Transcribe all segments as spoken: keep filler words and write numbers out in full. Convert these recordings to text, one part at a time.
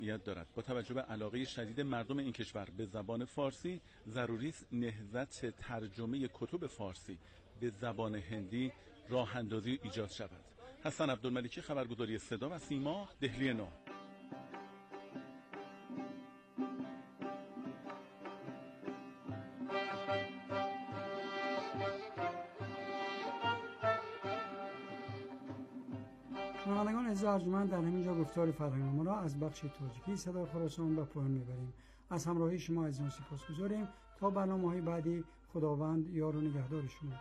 اهمیت دارد. با توجه به علاقه شدید مردم این کشور به زبان فارسی، ضروری است نهضت ترجمه کتب فارسی به زبان هندی راه اندازی ایجاد شود. حسن عبدالملکی، خبرگزاری صدا و سیما، دهلی نو. شنوندگان عزیز ارجمند، در همینجا گفتار فرهنگنامه را از بخش تاجیکی صدای خراسان به پایان میبریم. از همراهی شما عزیزان سپاسگزاریم. تا برنامه‌های بعدی، خداوند یار و نگهدار شما.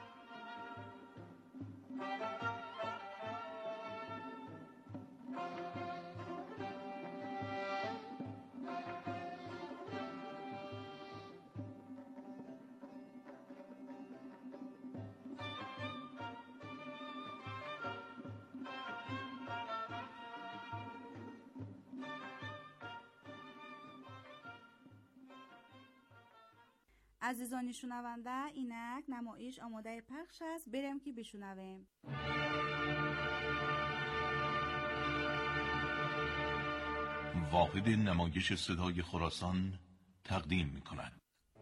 عزیزانی شنونده، اینک نمایش آماده پخش است. بریم که بشنویم. واحد نمایش صدای خراسان تقدیم می کند.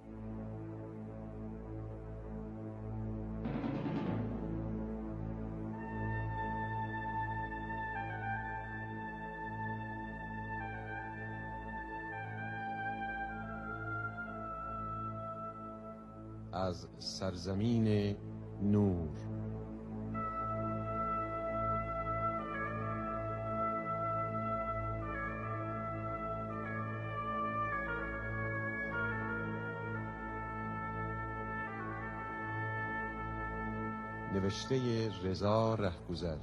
از سرزمین نور. نوشته رضا رهگذر.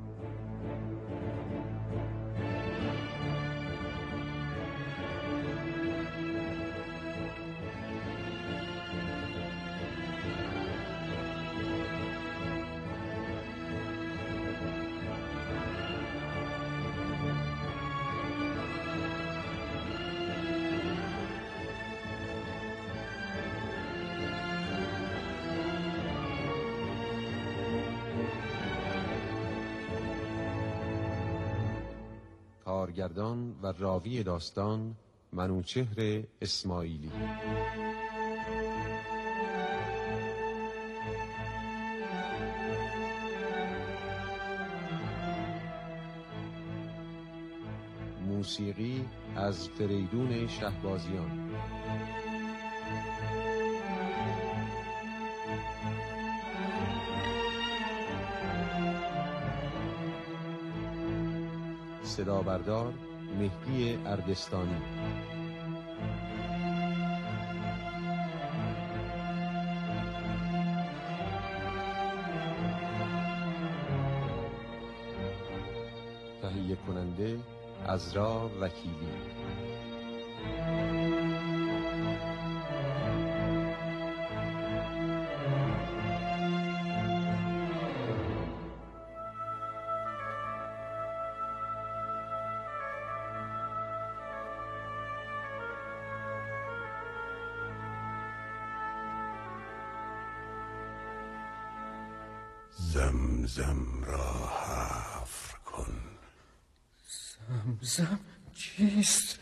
کارگردان و راوی داستان منوچهر اسماعیلی. موسیقی از فریدون شهبازیان. صدا بردار مهدی اردستانی. تهیه کننده عزرا وکیلی. زمزم را حفر کن. زمزم چیست؟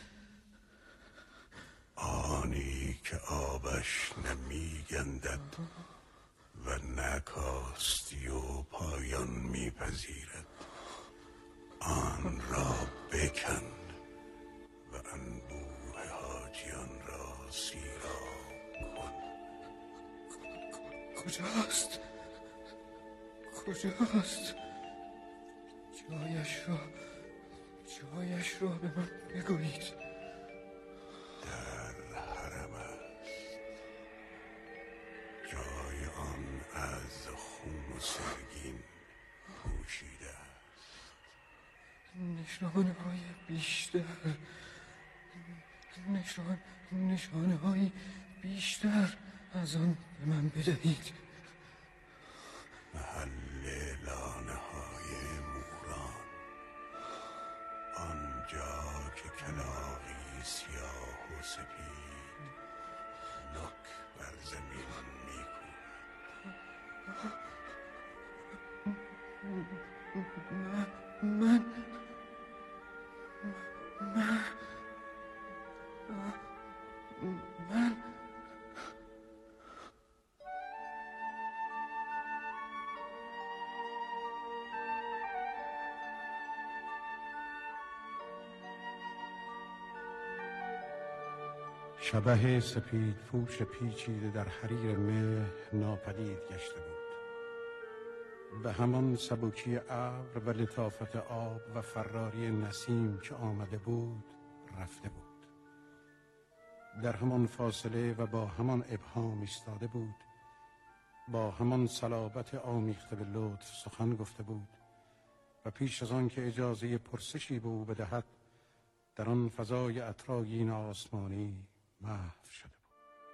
آنی که آبش نمی گندد و نکاستی و پایان می پذیرد. آن را بکن و انبوه حاجیان را سیراب کن. کجاست؟ کجاست؟ جایش را جایش را به من بگویید. در حرم است. جای آن از خون و سرگین پوشیده است. نشانه های بیشتر نشان نشانه های بیشتر از آن به من بدهید. محل لانه های موران، آنجا که کلاغی سیاه و سپید نک بر زمین میکوبد. من من من شبح سپید پوش پیچیده در حریر مه ناپدید گشته بود. به همان سبکی ابر و لطافت آب و فراری نسیم که آمده بود رفته بود. در همان فاصله و با همان ابهام ایستاده بود. با همان صلابت آمیخته به لطف سخن گفته بود و پیش از آن که اجازه پرسشی به او بدهد در آن فضای عطرآگین آسمانی محو شده بود.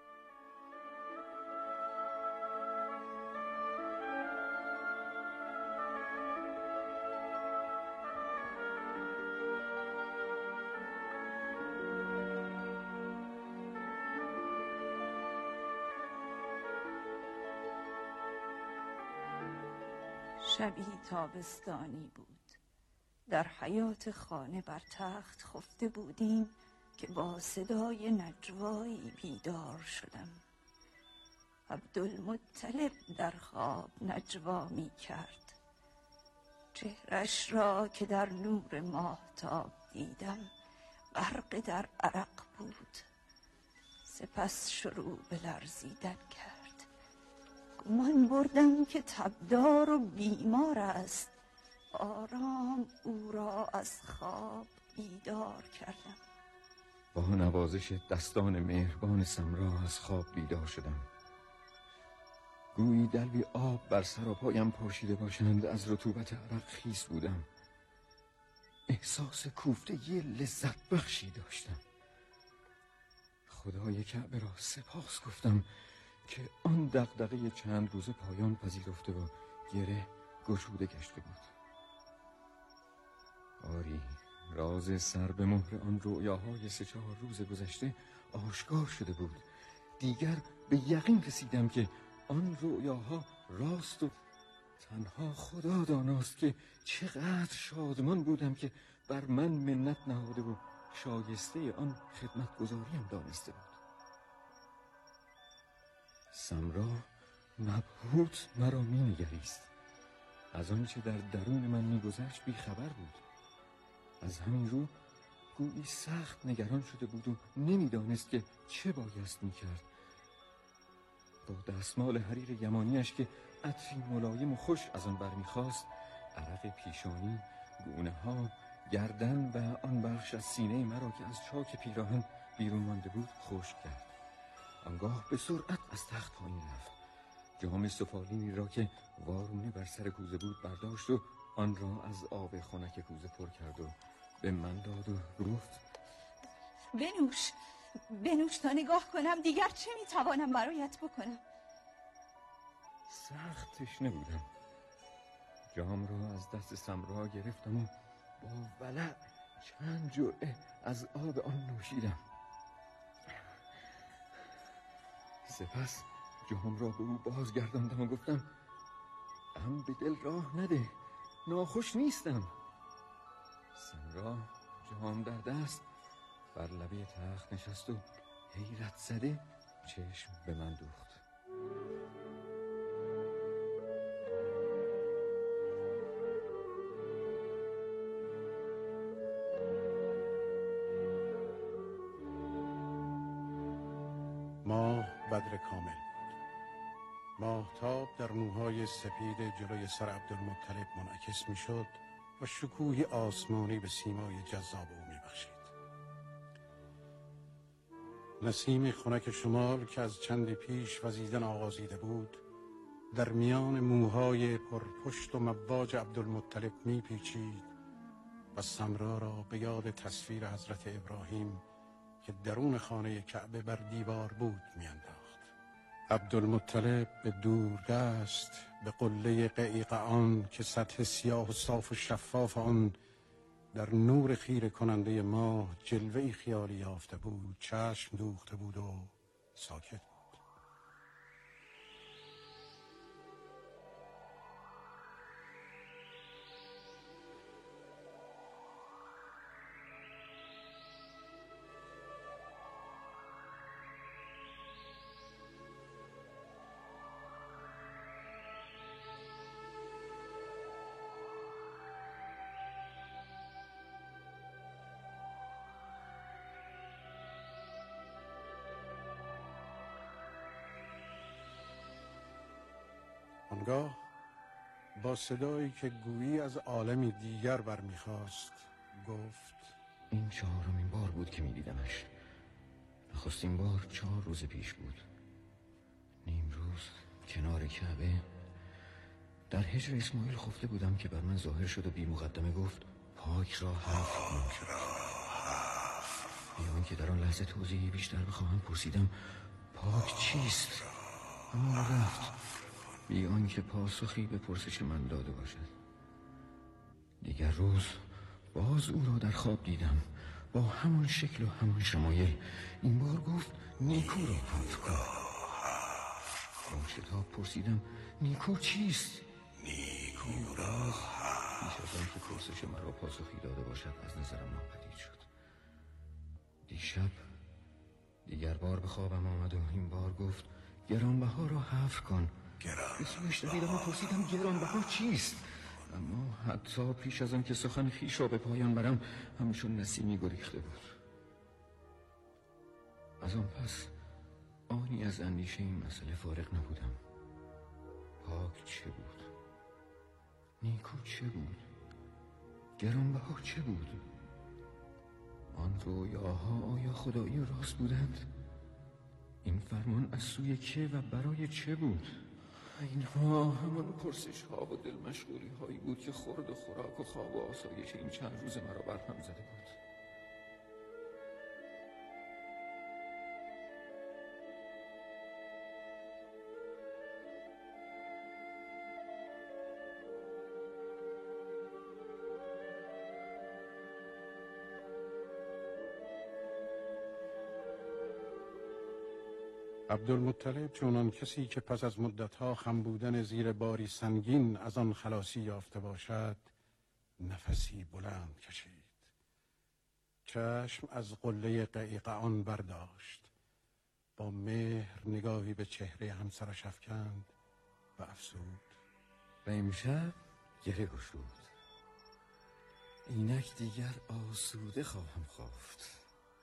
شبی تابستانی بود. در حیاط خانه بر تخت خفته بودیم که با صدای نجوایی بیدار شدم. عبدالمطلب در خواب نجوا می کرد. چهرش را که در نور ماهتاب دیدم غرق در عرق بود. سپس شروع به لرزیدن کرد. گمان بردم که تبدار و بیمار است. آرام او را از خواب بیدار کردم. با نوازش دستان مهربان سمرا از خواب بیدار شدم. گویی دلوی آب بر سر و پایم پاشیده باشند. از رطوبت عرق خیس بودم. احساس کوفتگی لذت بخشی داشتم. خدای کعبه را سپاس گفتم که آن دغدغه چند روز پایان پذیرفته و گره گشوده گشته بود. آری، راز سر به مهر آن رؤیاهای سه چهار روز گذشته آشکار شده بود. دیگر به یقین رسیدم که آن رؤیاها راست و تنها خدا داناست که چقدر شادمان بودم که بر من منت نهاده و شایسته آن خدمتگزاریم دانسته بود. سمرا مبهوت مرا می نگریست. از آنچه در درون من می گذشت بی خبر بود. از همین رو گویی سخت نگران شده بود و نمیدانست که چه بایست می کرد. با دستمال حریر یمانیش که عطری ملایم و خوش از آن برمی خواست عرق پیشانی، گونه ها، گردن و آن بخش از سینه مرا که از چاک پیراهن بیرون مانده بود خشک کرد. آنگاه به سرعت از تخت پایین رفت. جام سفالینی را که وارونه بر سر کوزه بود برداشت و آن را از آب خنک کوزه پر کرد و به من داد و گفت بنوش بنوش تا نگاه کنم دیگر چه میتوانم برایت بکنم. سخت تشنه بودم. جام را از دست سمرا گرفتم و با ولع چند جرعه از آب آن نوشیدم. سپس جام را به او بازگرداندم و گفتم ام به دل راه نده، ناخوش نیستم. سمرا جام در دست بر لبه تخت نشست و حیرت زده چشم به من دوخت. ماه بدر کامل بود. ماهتاب در موهای سپید جلوی سر عبدالمطلب منعکس می شد و شکوهی آسمانی به سیمای جذاب او می بخشید. نسیم خنک شمال که از چند پیش وزیدن آغازیده بود در میان موهای پرپشت و مواج عبدالمطلب می پیچید و سمرا را به یاد تصویر حضرت ابراهیم که درون خانه کعبه بر دیوار بود می انداخت. عبدالمطلب به دور دست به قله قیقعان که سطح سیاه و صاف و شفاف آن در نور خیره کننده ماه جلوه‌ای خیالی یافته بود چشم دوخته بود و ساکت بود. آنگاه با صدایی که گویی از عالمی دیگر برمیخواست گفت: این چهارمین بار بود که میدیدمش. نخستین بار چهار روز پیش بود. نیم روز کنار کعبه در هجر اسماعیل خفته بودم که بر من ظاهر شد و بی مقدمه گفت: پاک را هفت کن. بیان که در آن لحظه توضیحی بیشتر بخواهم پرسیدم پاک چیست؟ اما رفت بیان که پاسخی به پرسش من داده باشد. دیگر روز باز او را در خواب دیدم با همان شکل و همان شمایل. این بار گفت نیکو را هفت کن. با شتاب پرسیدم نیکو چیست؟ نیکو را پیش از آن که پرسش مرا پاسخی داده باشد از نظرم ناپدید شد. دیشب دیگر بار به خوابم آمد و این بار گفت گرانبها را حفر کن. به سویش دویدم و پرسیدم گرانبها چیست؟ اما حتی پیش از آن که سخن خویش را به پایان برم همچون نسیمی گریخته بود. از آن پس آنی از اندیشه این مسئله فارغ نبودم. پاک چه بود؟ نیکو چه بود؟ گرانبها چه بود؟ آن رویاها آیا خدایی راست بودند؟ این فرمان از سوی که و برای چه بود؟ اینها همان پرسش ها و دل مشغولی هایی بود که خورد و خوراک و خواب و آسایش این چند روز مرا برهم زده بود. عبدالمطلب چونان کسی که پس از مدتها خم بودن زیر باری سنگین از آن خلاصی یافته باشد نفسی بلند کشید. چشم از قله قیقعان برداشت، با مهر نگاهی به چهره همسرش افکند و افسود: و امشب گره گشود. اینک دیگر آسوده خواهم خفت.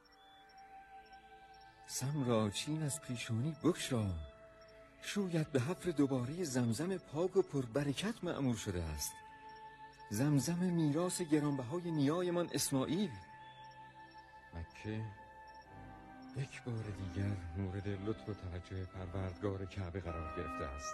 سم را چین از پیشانی بگشا، شویت به حفر دوباره زمزم پاک و پربرکت مأمور شده است. زمزم میراث گرانبهای نیایمان اسماعیل. مکه یک بار دیگر مورد لطف و توجه پروردگار کعبه قرار گرفته است.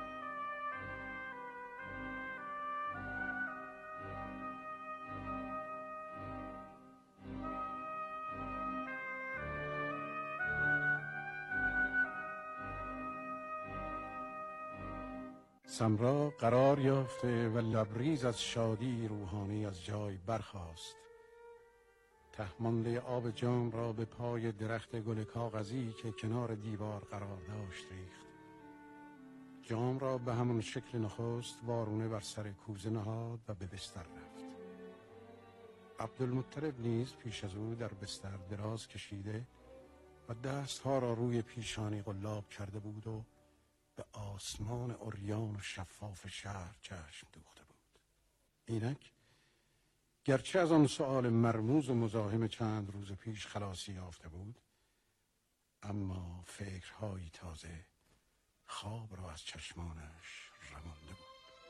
سمرا قرار یافته و لبریز از شادی روحانی از جای برخاست. تهمانده آب جام را به پای درخت گل کاغذی که کنار دیوار قرار داشت ریخت. جام را به همون شکل نخست وارونه بر سر کوزه نهاد و به بستر رفت. عبدالمطلب نیز پیش از او در بستر دراز کشیده و دستها را روی پیشانی قلاب کرده بود و به آسمان عریان و شفاف شهر چشم دوخته بود. اینک گرچه از آن سؤال مرموز و مزاحم چند روز پیش خلاصی یافته بود، اما فکرهایی تازه خواب را از چشمانش رمانده بود.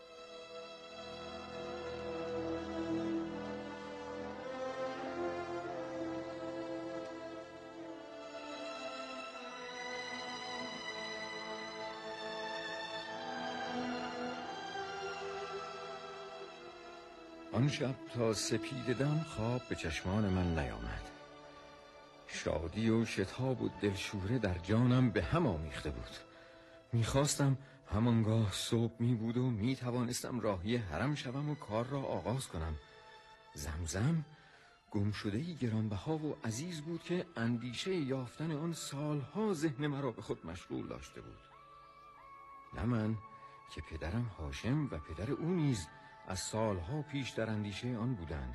آن شب تا سپید دم خواب به چشمان من نیامد. شادی و شتاب و دلشوره در جانم به هم آمیخته بود. میخواستم همانگاه صبح می بود و می توانستم راهی حرم شوم و کار را آغاز کنم. زمزم گمشده‌ای گرانبها و عزیز بود که اندیشه یافتن آن سالها ذهن مرا به خود مشغول داشته بود. نه من که پدرم هاشم و پدر او نیز از سالها پیش در اندیشه آن بودند.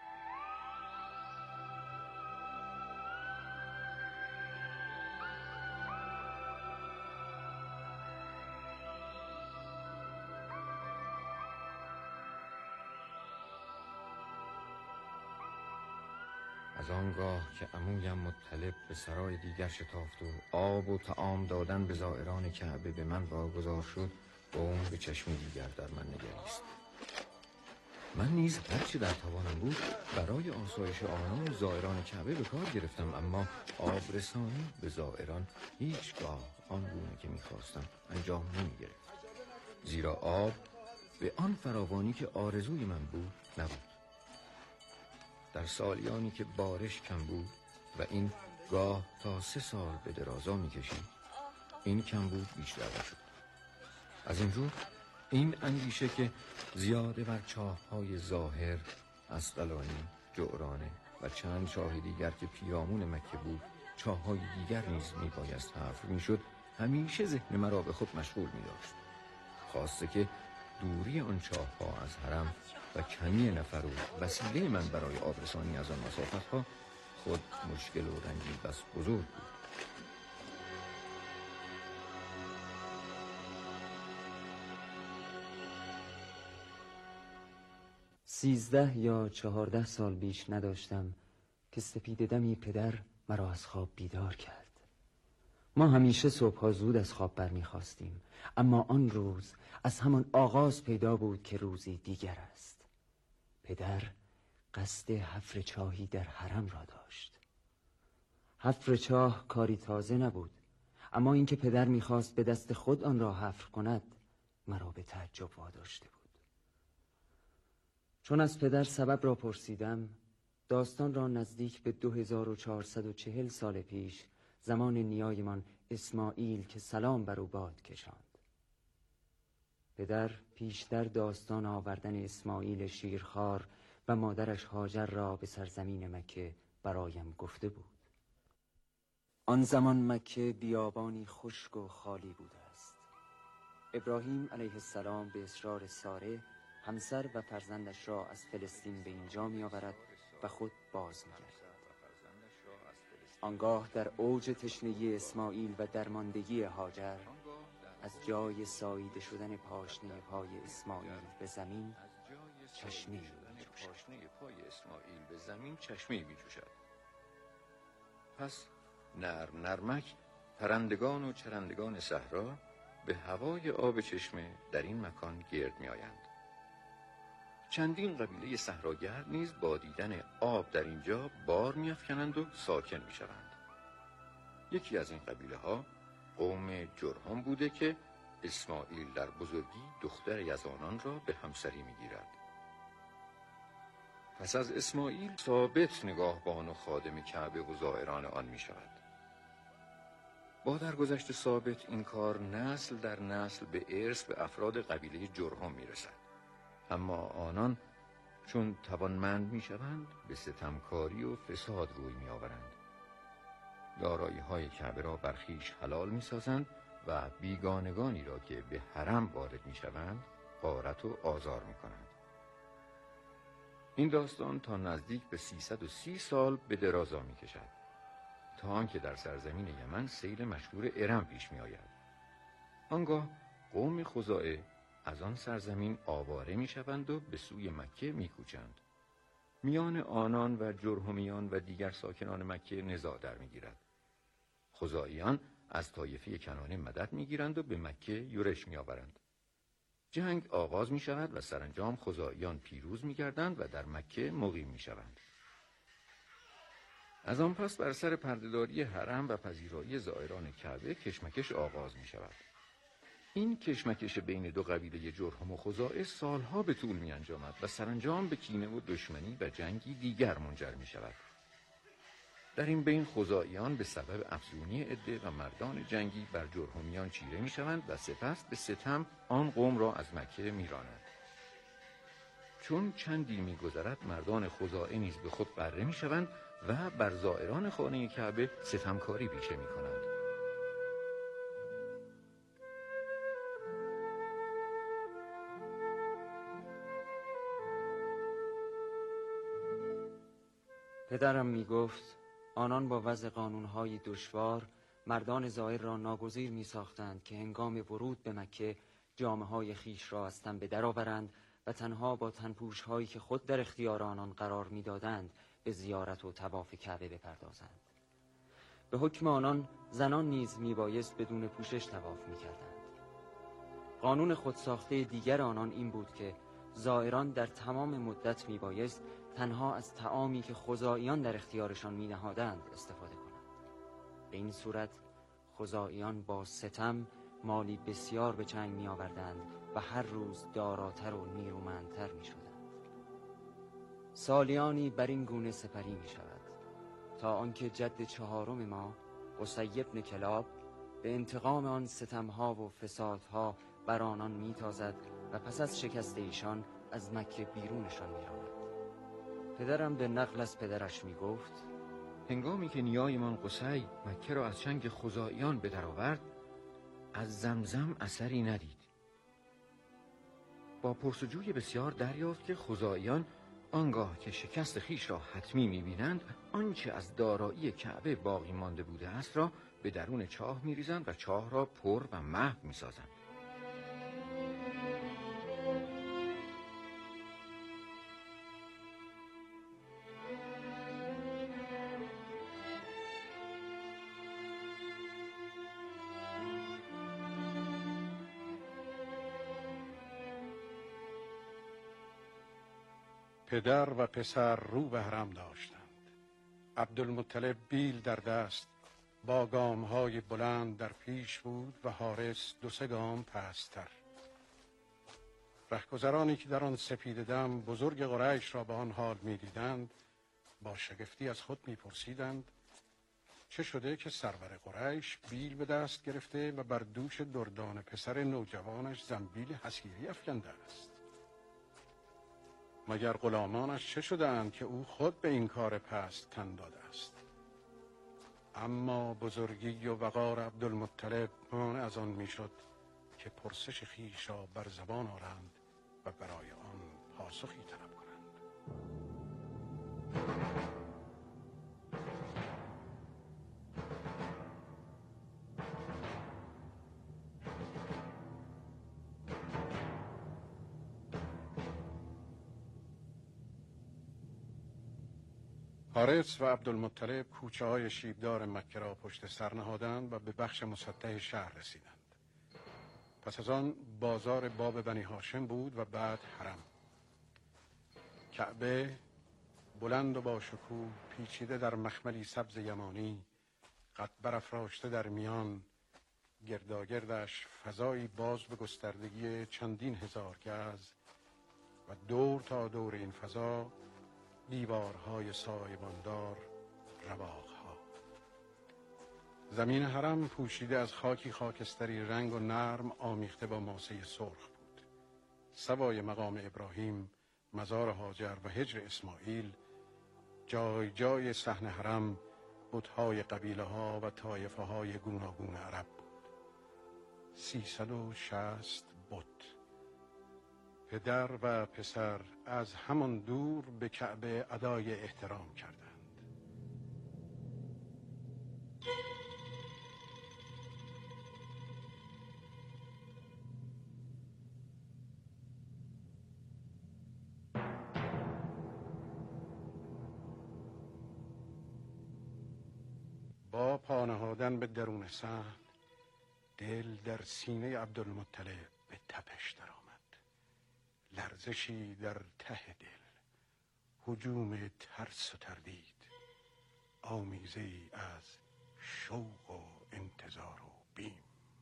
از آنگاه که عمویم مطلب به سرای دیگر شتافت و آب و طعام دادن به زائران کعبه به من واگذار شد قوم به چشم دیگر در من نگریست. من نیز هرچه در توانم بود برای آسایش آنان و زائران کعبه به کار گرفتم، اما آبرسانی به زائران هیچگاه آن گونه که می‌خواستم انجام نمی‌گرفت، زیرا آب به آن فراوانی که آرزوی من بود نبود. در سالیانی که بارش کم بود و این گاه تا سه سال به درازا می‌کشید، این کم بود بیشتر شد. از این رو این اندیشه که زیاده بر چاه‌های ظاهر، اسقلانی، جعرانه و چند چاه دیگر که پیرامون مکه بود، چاه‌های دیگر نیز میبایست حفر میشد، همیشه ذهن مرا به خود مشغول می‌داشت. خواسته که دوری آن چاه‌ها از حرم و کمی نفر و وسیله من برای آبرسانی از آن مسافت‌ها خود مشکل و رنجی بس بزرگ بود. سیزده یا چهارده سال بیش نداشتم که سپید دمی پدر مرا از خواب بیدار کرد. ما همیشه صبحها زود از خواب برمیخواستیم، اما آن روز از همان آغاز پیدا بود که روزی دیگر است. پدر قصد حفر چاهی در حرم را داشت. حفر چاه کاری تازه نبود، اما اینکه پدر میخواست به دست خود آن را حفر کند مرا به تعجب واداشته بود. چون از پدر سبب را پرسیدم، داستان را نزدیک به دو هزار و چهارصد و چهل سال پیش، زمان نیایمان اسماعیل که سلام بر او باد کشاند. پدر پیشتر داستان آوردن اسماعیل شیرخوار و مادرش هاجر را به سرزمین مکه برایم گفته بود. آن زمان مکه بیابانی خشک و خالی بوده است. ابراهیم علیه السلام به اصرار ساره همسر و فرزندش را از فلسطین به اینجا می آورد و خود باز می گردد. آنگاه در اوج تشنگی اسماعیل و درماندگی هاجر، از جای ساییده شدن پاشنه پای اسماعیل به زمین چشمه می جوشد. پس نرم نرمک پرندگان و چرندگان صحرا به هوای آب چشمه در این مکان گرد می آیند. چندین قبیله صحراگرد نیز با دیدن آب در اینجا بار می‌افکنند و ساکن می‌شوند. یکی از این قبیله ها قوم جرهم بوده که اسماعیل در بزرگی دختری از آنان را به همسری می‌گیرد. پس از اسماعیل ثابت نگاهبان و خادم کعبه و زائران آن می‌شود. با درگذشت ثابت این کار نسل در نسل به ارث به افراد قبیله جرهم می‌رسد. اما آنان چون توانمند میشوند به ستمکاری و فساد روی میآورند. دارایی های کعبه را بر خویش حلال میسازند و بیگانگانی را که به حرم وارد میشوند غارت و آزار میکنند. این داستان تا نزدیک به سیصد و سی سال به درازا میکشد، تا آنکه در سرزمین یمن سیل مشهور ارم پیش میآید. آنگاه قوم خزاعه از آن سرزمین آواره می شوند و به سوی مکه می کوچند. میان آنان و جرهمیان و دیگر ساکنان مکه نزاع در می گیرد. خزاعیان از طایفه کنانه مدد می گیرند و به مکه یورش می آورند. جنگ آغاز می شود و سرانجام خزاعیان پیروز می گردند و در مکه مقیم می شوند. از آن پس بر سر پردهداری حرم و پذیرایی زائران کعبه کشمکش آغاز می شود. این کشمکش بین دو قبیله جرهم و خزاعه سالها به طول می انجامد و سرانجام به کینه و دشمنی و جنگی دیگر منجر می شود. در این بین خزاعیان به سبب افزونی عده و مردان جنگی بر جرهمیان چیره می شوند و سپس به ستم آن قوم را از مکه می رانند. چون چندی می گذرد مردان خزاعه نیز به خود غره می شوند و بر زائران خانه کعبه ستمکاری پیشه می کنند. پدرم می گفت آنان با وضع قانونهای دشوار مردان زائر را ناگزیر می ساختند که هنگام ورود به مکه جامه های خیش را از تن به در آورند و تنها با تنپوش هایی که خود در اختیار آنان قرار می دادند به زیارت و طواف کعبه بپردازند. به حکم آنان زنان نیز می بایست بدون پوشش طواف می کردند. قانون خودساخته دیگر آنان این بود که زائران در تمام مدت میبایست تنها از طعامی که خزاعیان در اختیارشان می نهادند استفاده کنند. به این صورت خزاعیان با ستم مالی بسیار به چنگ می آوردند و هر روز داراتر و نیرومندتر می شدند. سالیانی بر این گونه سپری می شود تا آنکه جد چهارم ما قصی بن کلاب به انتقام آن ستمها و فسادها بر آنان می تازد و پس از شکست ایشان از مکه بیرونشان می راند. پدرم به نقل از پدرش می گفت هنگامی که نیایمان قصی مکه را از چنگ خزاعیان به در آورد، از زمزم اثری ندید. با پرسجوی بسیار دریافت که خزاعیان آنگاه که شکست خیش را حتمی می‌بینند، آنچه از دارایی کعبه باقی مانده بوده است را به درون چاه می‌ریزند و چاه را پر و محو می‌سازند. پدر و پسر رو به حرم داشتند. عبدالمطلب بیل در دست با گام‌های بلند در پیش بود و حارس دو سه گام پست‌تر. رهگذرانی که در آن سپیده دم بزرگ قریش را به آن حال می‌دیدند، با شگفتی از خود می‌پرسیدند چه شده که سرور قریش بیل به دست گرفته و بر دوش دردان پسر نوجوانش زنبیل حصیری افکنده است؟ مگر غلامانش چه شده‌اند که او خود به این کار پست تن داده است؟ اما بزرگی و وقار عبدالمطلب مانع از آن میشد که پرسش خویش را بر زبان آورند و برای آن پاسخی طلب کنند. حارس و عبدالمطلب کوچه های شیبدار مکه را پشت سر نهادند و به بخش مسطح شهر رسیدند. پس از آن بازار باب بنی هاشم بود و بعد حرم. کعبه بلند و با شکوه پیچیده در مخملی سبز یمانی، قد برافراشته در میان، گرداگردش فضایی باز به گستردگی چندین هزار گز و دور تا دور این فضا دیوارهای سایباندار، رواقها. زمین حرم پوشیده از خاکی خاکستری رنگ و نرم آمیخته با ماسه سرخ بود. سوای مقام ابراهیم، مزار هاجر و هجر اسماعیل، جای جای صحن حرم بت‌های قبیله ها و طایفه های گوناگون عرب بود. سیصد و شصت بت. پدر و پسر از همان دور به کعبه ادای احترام کردند. با پا نهادن به درون صحن، دل در سینه عبدالمطلب به تپش درآمد. لرزشی در ته دل، هجوم ترس و تردید، آمیزه‌ای از شوق و انتظار و بیم.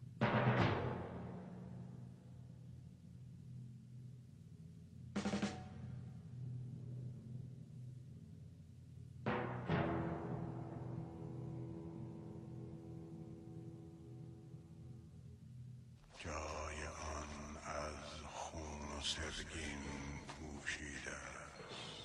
جای آن از خون و سرگین پوشیده است.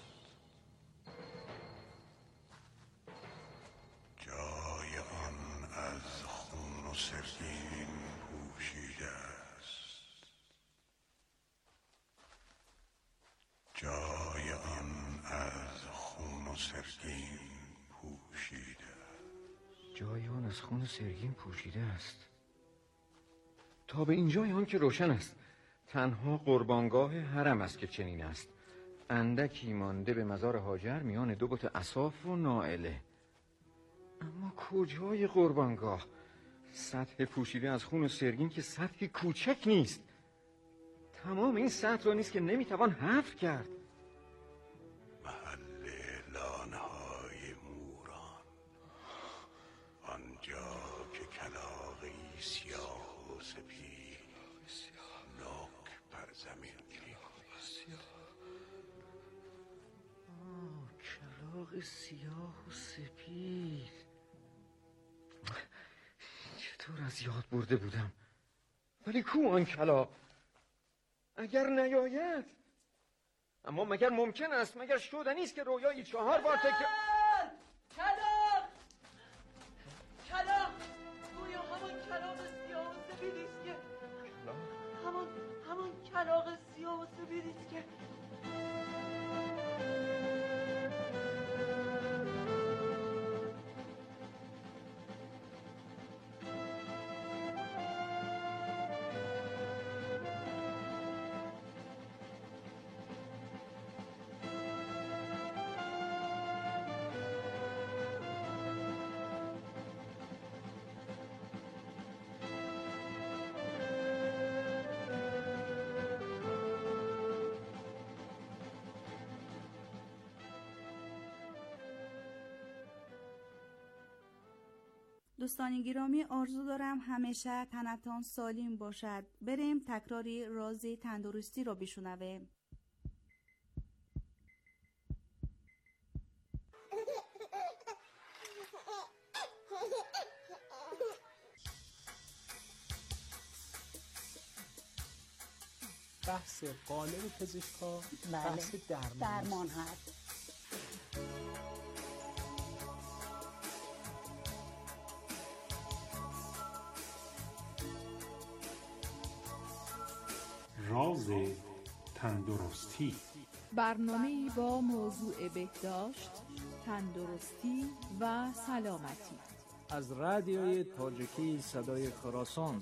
جای آن از خون و سرگین پوشیده است. جای آن از خون و سرگین پوشیده است. جای آن از خون سرگین پوشیده است. تا به اینجای آن که روشن است. تنها قربانگاه حرم است که چنین است. اندکی مانده به مزار هاجر میان دو بت اصاف و نائله. اما کجای قربانگاه؟ سطح پوشیده از خون سرگین که سطحی کوچک نیست. تمام این سطح را نیست که نمیتوان حفر کرد. محل لانهای موران، آنجا که کلاغی سیاه و سپید نوک بر زمین ریخت. کلاغ سیاه و سپید، چطور از یاد برده بودم؟ ولی کو آن کلاغ؟ اگر نیاید، اما مگر ممکن است، مگر شدنی است که رویایی چهار بار تکرار؟ کلاغ کلاغ گویا همان کلاغ سیاه و سفیدی است که همان همان کلاغ سیاه و سفیدی است که دوستان گرامی، آرزو دارم همیشه تنتان سالم باشد. بریم تکراری راز تندرستی را بشنویم. بحث قالب پزشکا بحث درمان, درمان هست. راز تندرستی، برنامه‌ای با موضوع بهداشت، تندرستی و سلامتی از رادیوی تاجیکی صدای خراسان.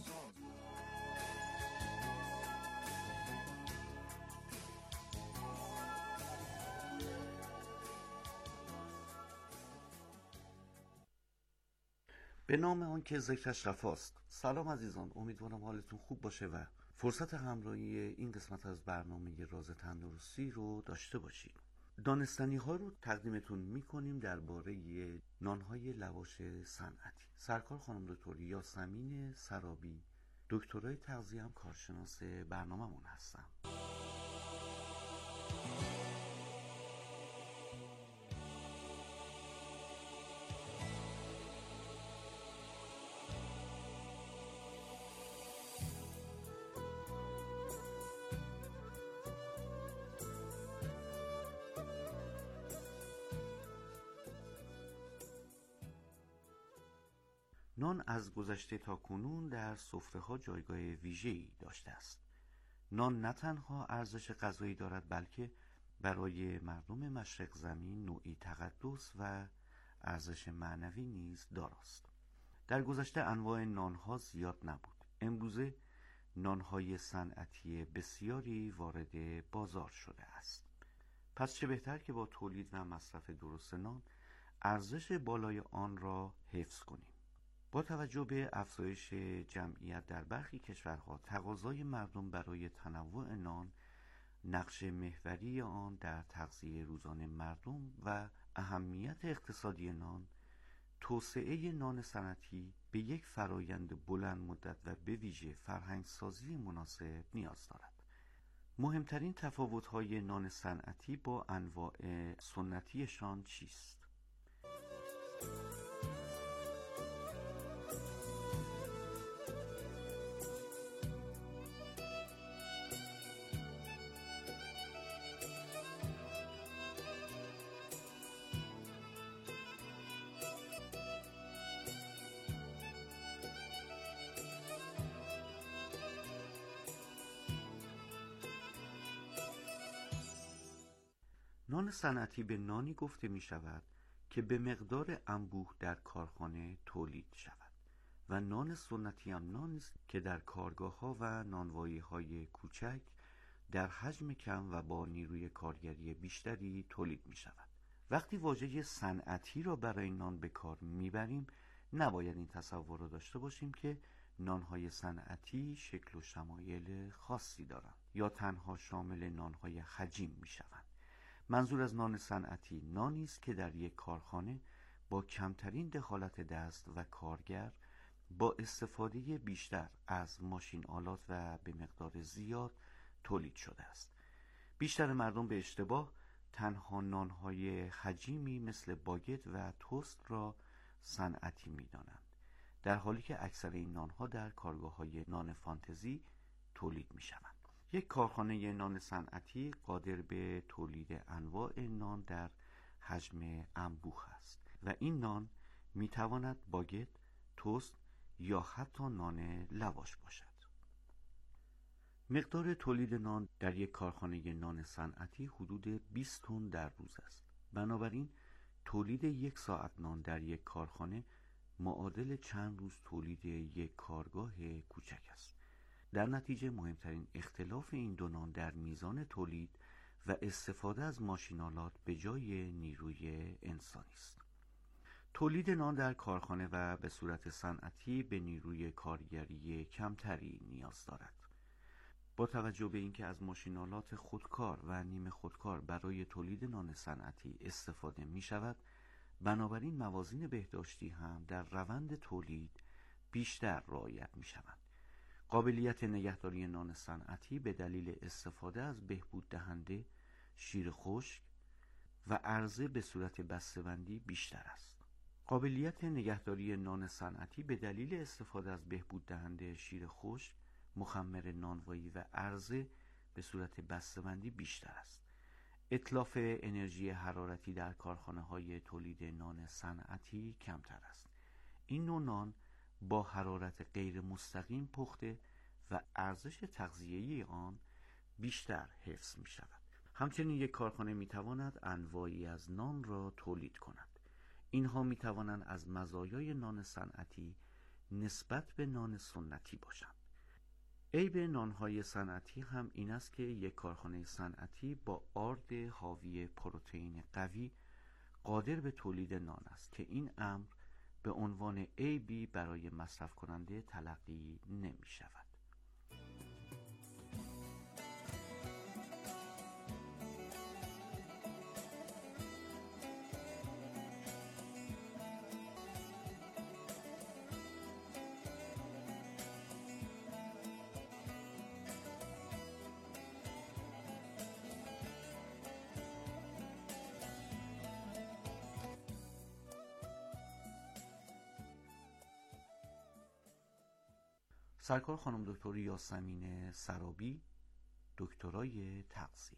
به نام آن که ذکرش رفاست. سلام عزیزان، امیدوارم حالتون خوب باشه و فرصت همراهی این قسمت از برنامه راز تندرستی رو داشته باشید. دانستنی ها رو تقدیمتون میکنیم درباره نانهای لواش صنعتی. سرکار خانم دکتر یاسمین سرابی، دکترای تغذیه هم کارشناس برنامه‌مون هستن. نان از گذشته تا کنون در سفره‌ها جایگاه ویژه‌ای داشته است. نان نه تنها ارزش غذایی دارد، بلکه برای مردم مشرق زمین نوعی تقدس و ارزش معنوی نیز داراست. در گذشته انواع نانها زیاد نبود. امروزه نانهای صنعتی بسیاری وارد بازار شده است. پس چه بهتر که با تولید و مصرف درست نان ارزش بالای آن را حفظ کنیم. با توجه به افزایش جمعیت در برخی کشورها، تقاضای مردم برای تنوع نان، نقش محوری آن در تغذیه روزانه مردم و اهمیت اقتصادی نان، توسعه نان صنعتی به یک فرایند بلند مدت و به ویژه فرهنگسازی مناسب نیاز دارد. مهمترین تفاوت‌های نان صنعتی با انواع سنتیشان چیست؟ نان صنعتی به نانی گفته می شود که به مقدار انبوه در کارخانه تولید شود و نان سنتی هم نانی است که در کارگاه ها و نانوایی های کوچک در حجم کم و با نیروی کارگری بیشتری تولید می شود. وقتی واژه صنعتی را برای نان به کار می بریم، نباید این تصور را داشته باشیم که نانهای صنعتی شکل و شمایل خاصی دارند یا تنها شامل نانهای خجیم میشوند. منظور از نان صنعتی نانی است که در یک کارخانه با کمترین دخالت دست و کارگر با استفاده بیشتر از ماشین آلات و به مقدار زیاد تولید شده است. بیشتر مردم به اشتباه تنها نانهای خجیمی مثل باگت و توست را صنعتی می‌دانند، در حالی که اکثر این نانها در کارگاه‌های نان فانتزی تولید می‌شوند. یک کارخانه نان صنعتی قادر به تولید انواع نان در حجم انبوه است و این نان می‌تواند باگت، توست یا حتی نان لواش باشد. مقدار تولید نان در یک کارخانه نان صنعتی حدود بیست تن در روز است. بنابراین تولید یک ساعت نان در یک کارخانه معادل چند روز تولید یک کارگاه کوچک است. در نتیجه مهمترین اختلاف این دو نان در میزان تولید و استفاده از ماشین‌آلات به جای نیروی انسانی است. تولید نان در کارخانه و به صورت صنعتی به نیروی کارگری کمتری نیاز دارد. با توجه به اینکه از ماشین‌آلات خودکار و نیمه خودکار برای تولید نان صنعتی استفاده می شود، بنابراین موازین بهداشتی هم در روند تولید بیشتر رعایت می شوند. قابلیت نگهداری نان صنعتی به دلیل استفاده از بهبود دهنده، شیر خشک و عرضه به صورت بسته‌بندی بیشتر است. قابلیت نگهداری نان صنعتی به دلیل استفاده از بهبود دهنده، شیر خشک، مخمر نانوایی و عرضه به صورت بسته‌بندی بیشتر است. اتلاف انرژی حرارتی در کارخانه‌های تولید نان صنعتی کمتر است. این نوع نان با حرارت غیر مستقیم پخته و ارزش تغذیه‌ای آن بیشتر حفظ می شود. همچنین یک کارخانه می تواند انواعی از نان را تولید کند. اینها می توانند از مزایای نان صنعتی نسبت به نان سنتی باشند. عیب نانهای صنعتی هم این است که یک کارخانه صنعتی با آرد حاوی پروتئین قوی قادر به تولید نان است که این امر به عنوان عیبی برای مصرف کننده تلقی نمی شود. سرکار خانم دکتر یاسمین سرابی، دکترای تغذیه.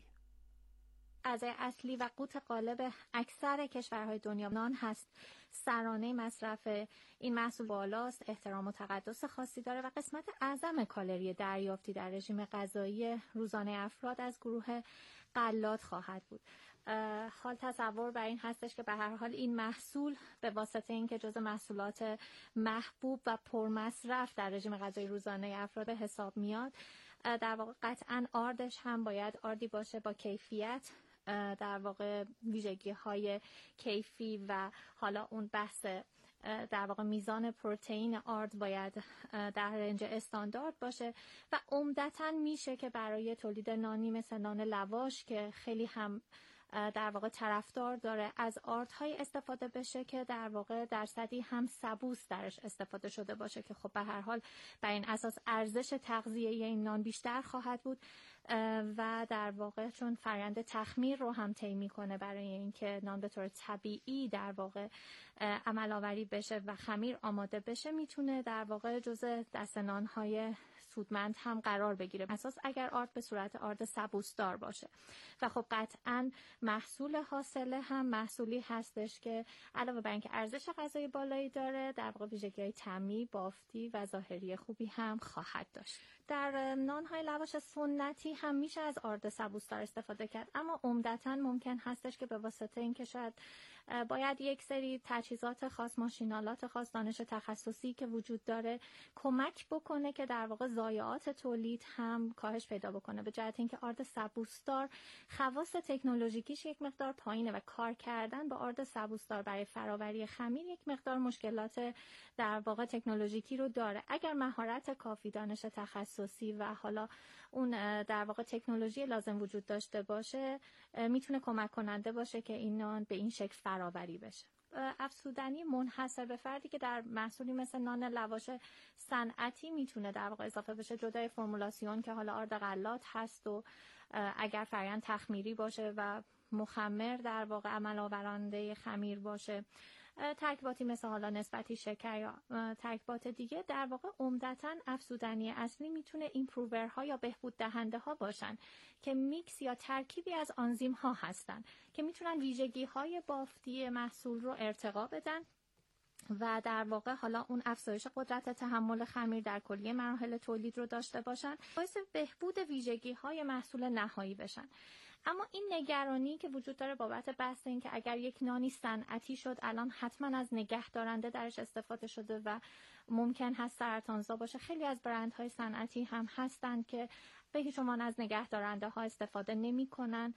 غذای اصلی و قوت غالب اکثر کشورهای دنیا نان هست. سرانه مصرف این محصول بالاست، احترام و تقدس خاصی داره و قسمت اعظم کالری دریافتی در رژیم غذایی روزانه افراد از گروه غلات خواهد بود. حال تصور بر این هستش که به هر حال این محصول به واسطه اینکه جزو محصولات محبوب و پرمصرف در رژیم غذایی روزانه افراد به حساب میاد، در واقع قطعاً آردش هم باید آردی باشه با کیفیت، در واقع ویژگی های کیفی و حالا اون بحث در واقع میزان پروتئین آرد باید در رنج استاندارد باشه و عمدتاً میشه که برای تولید نانی مثل نان لواش که خیلی هم در واقع طرفدار داره از آردهای استفاده بشه که در واقع درصدی هم سبوس درش استفاده شده باشه که خب به هر حال بر این اساس ارزش تغذیه‌ای این نان بیشتر خواهد بود و در واقع چون فرآیند تخمیر رو هم طی می‌کنه برای اینکه نان به طور طبیعی در واقع عمل آوری بشه و خمیر آماده بشه، میتونه در واقع جزء دسته نان‌های سودمند هم قرار بگیره، اساس اگر آرد به صورت آرد سبوسدار باشه. و خب قطعاً محصول حاصله هم محصولی هستش که علاوه بر اینکه ارزش غذایی بالایی داره، در واقع ویژگی‌های طعمی، بافتی و ظاهری خوبی هم خواهد داشت. در نان‌های لواش سنتی هم میشه از آرد سبوسدار استفاده کرد، اما عمدتاً ممکن هستش که به واسطه اینکه شاید باید یک سری تجهیزات خاص، ماشینالات خاص، دانش تخصصی که وجود داره کمک بکنه که در واقع ضایعات تولید هم کاهش پیدا بکنه، به جهت اینکه آرد سبوسدار خواص تکنولوژیکیش یک مقدار پایینه و کار کردن با آرد سبوسدار برای فراوری خمیر یک مقدار مشکلات در واقع تکنولوژیکی رو داره. اگر مهارت کافی، دانش تخصصی و حالا اون در واقع تکنولوژی لازم وجود داشته باشه، میتونه کمک کننده باشه که این نان به این شکل فراوری بشه. افزودنی منحصر به فردی که در محصولی مثل نان لواش صنعتی میتونه در واقع اضافه بشه، جدای فرمولاسیون که حالا آرد غلات هست و اگر فرآیند تخمیری باشه و مخمر در واقع عمل آورنده خمیر باشه، ترکیباتی مثل حالا نسبتی شکر یا ترکیبات دیگه، در واقع عمدتاً افزودنی اصلی میتونه ایمپروورها یا بهبود دهنده ها باشن که میکس یا ترکیبی از آنزیم ها هستن که میتونن ویژگی های بافتی محصول رو ارتقا بدن و در واقع حالا اون افزایش قدرت تحمل خمیر در کلیه مراحل تولید رو داشته باشن، باعث بهبود ویژگی های محصول نهایی بشن. اما این نگرانی که وجود داره بابت بحث این که اگر یک نانی صنعتی شد الان حتما از نگه دارنده درش استفاده شده و ممکن هست سرطانزا باشه، خیلی از برندهای صنعتی هم هستن که به هیچ عنوان از نگه دارنده ها استفاده نمی کنن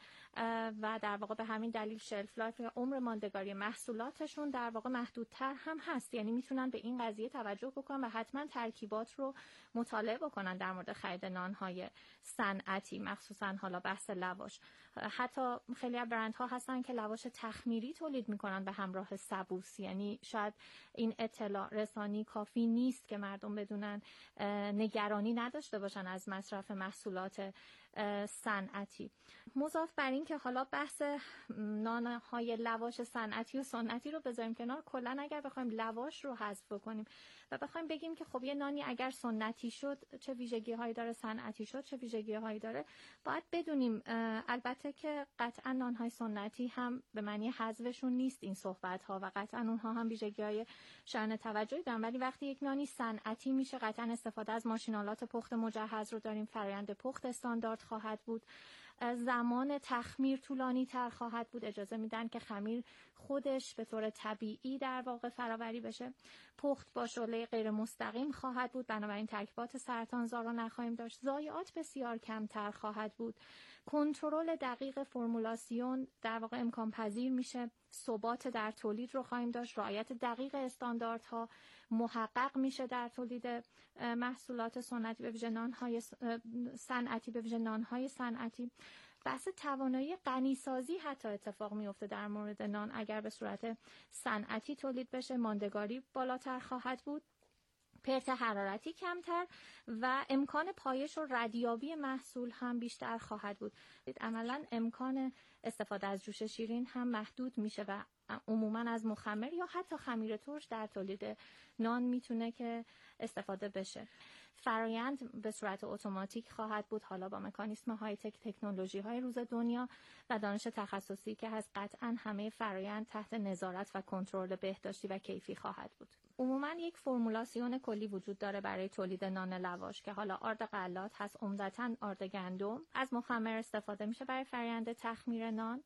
و در واقع به همین دلیل شلف لایف یا عمر ماندگاری محصولاتشون در واقع محدودتر هم هست. یعنی میتونن به این قضیه توجه بکنن و حتما ترکیبات رو مطالعه بکنن در مورد خرید نانهای صنعتی، مخصوصا حالا بحث لواش. حتی خیلی از برندها هستن که لواش تخمیری تولید میکنن به همراه سبوس، یعنی شاید این اطلاع رسانی کافی نیست که مردم بدونن، نگرانی نداشته باشن از مصرف محصولات صنعتی. مضاف بر این که حالا بحث نانهای لواش صنعتی و سنتی رو بذاریم کنار، کلا اگر بخوایم لواش رو حذف کنیم و بخوایم بگیم که خب یه نانی اگر سنتی شد چه ویژگی هایی داره، صنعتی شد چه ویژگی هایی داره، باید بدونیم. البته که قطعا نانهای سنتی هم به معنی حذفشون نیست این صحبت ها و قطعا اونها هم ویژگی های شأن توجهی دارن، ولی وقتی یک نانی صنعتی میشه قطعا استفاده از ماشینالات پخت مجهز رو داریم، فرآیند پخت استاندارد خواهد بود، زمان تخمیر طولانی تر خواهد بود، اجازه میدن که خمیر خودش به طور طبیعی در واقع فراوری بشه، پخت با شعله غیر مستقیم خواهد بود، بنابراین ترکیبات سرطانزا رو نخواهیم داشت، ضایعات بسیار کمتر خواهد بود، کنترل دقیق فرمولاسیون در واقع امکان پذیر میشه، ثبات در تولید رو خواهیم داشت، رعایت دقیق استانداردها محقق میشه در تولید محصولات سنتی به ویژه نانهای صنعتی به ویژه نانهای صنعتی. بحث توانایی غنیسازی حتی اتفاق میفته در مورد نان، اگر به صورت صنعتی تولید بشه ماندگاری بالاتر خواهد بود، پرت حرارتی کمتر و امکان پایش و ردیابی محصول هم بیشتر خواهد بود. عملاً امکان استفاده از جوش شیرین هم محدود میشه و عموماً از مخمر یا حتی خمیر ترش در تولید نان میتونه که استفاده بشه. فرایند به صورت اتوماتیک خواهد بود، حالا با مکانیسم های تک تکنولوژی های روز دنیا و دانش تخصصی که هست قطعاً همه فرایند تحت نظارت و کنترل بهداشتی و کیفی خواهد بود. عموماً یک فرمولاسیون کلی وجود داره برای تولید نان لواش که حالا آرد غلات هست، عمدتاً آرد گندم، از مخمر استفاده میشه برای فرآیند تخمیر نان،